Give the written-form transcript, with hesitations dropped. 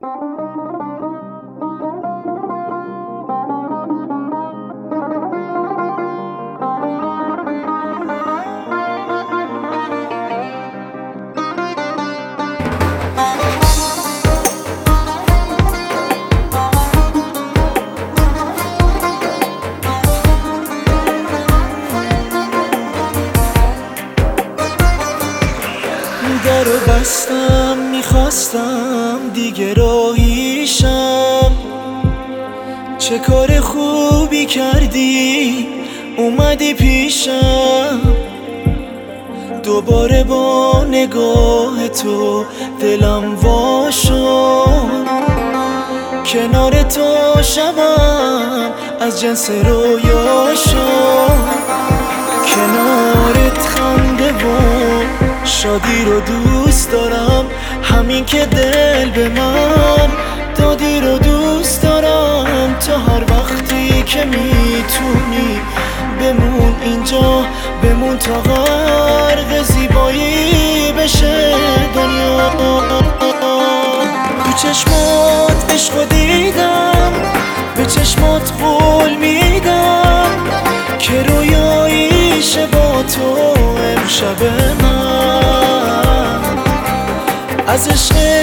درو بستم میخواستم دیگه راهیشم. چه کار خوبی کردی اومدی پیشم. دوباره با نگاه تو دلم وا شد. کنار تو شبم از جنس رویا شد. کنارت خنده و شادی رو دوست دارم. همین که دل به من دادی رو دوست دارم. تا هر وقتی که میتونی بمون اینجا، بمون تا غرق زیبایی بشه دنیا. تو چشمات عشقو دیدم، به چشمات قول میدم که رویاییشه با تو امشب من. از عشق